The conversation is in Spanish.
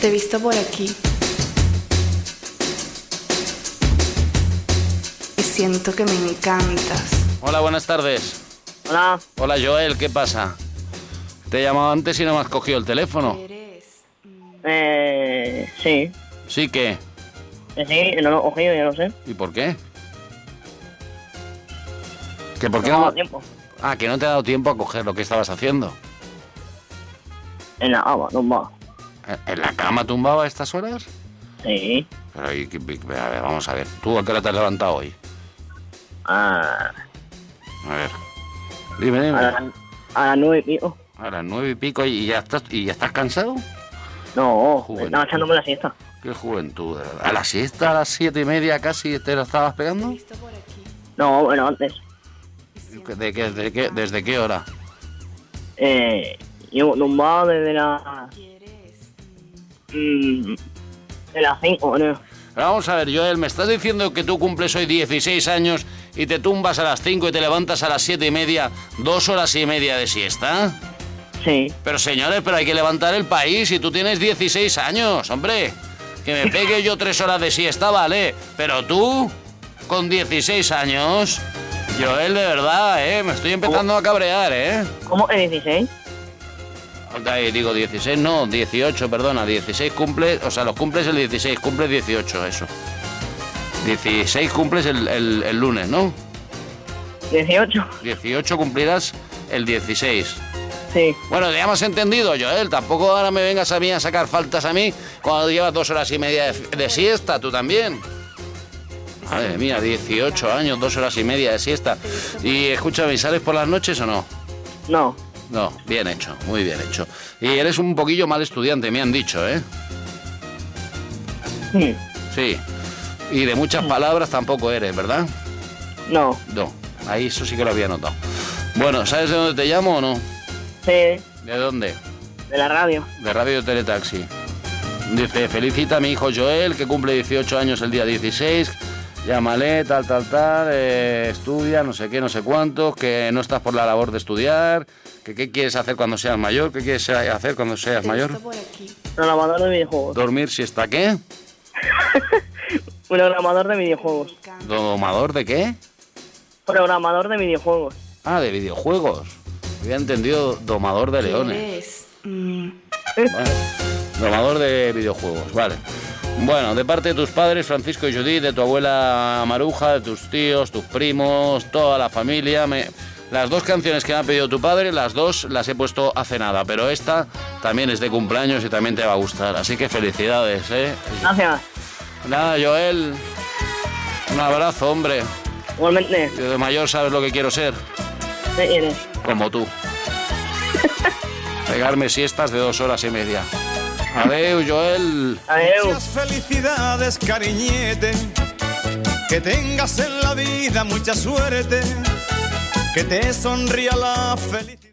Te he visto por aquí. Y siento que me encantas. Hola, buenas tardes. Hola. Hola, Joel, ¿qué pasa? Te he llamado antes y no me has cogido el teléfono. Sí. ¿Sí qué? Sí, no lo he cogido, ya lo sé. ¿Y por qué? ¿Que por qué No me ha no? dado tiempo. Ah, que no te ha dado tiempo a coger lo que estabas haciendo. En la agua, no va. ¿En la cama tumbado a estas horas? Sí. Pero ahí, a ver, vamos a ver. ¿Tú a qué hora te has levantado hoy? A A ver. Dime. las 9:00. A las 9:00 y ya estás cansado. No, Juventud. estaba echándome la siesta. Qué juventud, de verdad. ¿A la siesta, a las 7:30 casi te la estabas pegando? No, bueno, antes. ¿Desde qué hora? Llevo tumbado desde las 5, ¿no? Pero vamos a ver, Joel, ¿me estás diciendo que tú cumples hoy 16 años y te tumbas a las 5 y te levantas a las 7:30, 2 horas y media de siesta? Sí. Pero señores, pero hay que levantar el país y tú tienes 16 años, hombre. Que me pegue yo 3 horas de siesta, vale. Pero tú, con 16 años, Joel, de verdad, me estoy empezando a cabrear, ¿Cómo que 16? Ahí digo 16, no, 18, perdona, 16 cumple, o sea, los cumples el 16, cumples 18, eso. 16 cumples el lunes, ¿no? 18. 18 cumplirás el 16. Sí. Bueno, ya me has entendido, Joel, tampoco ahora me vengas a mí a sacar faltas a mí cuando llevas 2 horas y media de siesta, tú también. Madre mía, 18 años, 2 horas y media de siesta. Y escúchame, ¿sales por las noches o no? No. No, bien hecho, muy bien hecho. Y eres un poquillo mal estudiante, me han dicho, ¿eh? Sí. Y de muchas palabras tampoco eres, ¿verdad? No. No, ahí eso sí que lo había notado. Bueno, ¿sabes de dónde te llamo o no? Sí. ¿De dónde? De la radio. De Radio Teletaxi. Dice, felicita a mi hijo Joel, que cumple 18 años el día 16. Llámale, tal, estudia, no sé qué, no sé cuántos, que no estás por la labor de estudiar, que qué quieres hacer cuando seas mayor, qué quieres hacer cuando seas mayor. Programador de videojuegos. ¿Dormir siesta qué? Programador de videojuegos. ¿Domador de qué? Programador de videojuegos. Ah, de videojuegos. Había entendido domador de leones. Bueno, domador de videojuegos, vale. Bueno, de parte de tus padres, Francisco y Judith, de tu abuela Maruja, de tus tíos, tus primos, toda la familia. Las 2 canciones que me ha pedido tu padre, las 2 las he puesto hace nada, pero esta también es de cumpleaños y también te va a gustar. Así que felicidades, Gracias. Nada, Joel, un abrazo, hombre. Igualmente. Yo de mayor sabes lo que quiero ser. ¿Qué eres? Como tú. Pegarme siestas de 2 horas y media. Adeu, Joel. Adeu. Muchas felicidades, cariñete. Que tengas en la vida mucha suerte. Que te sonría la felicidad.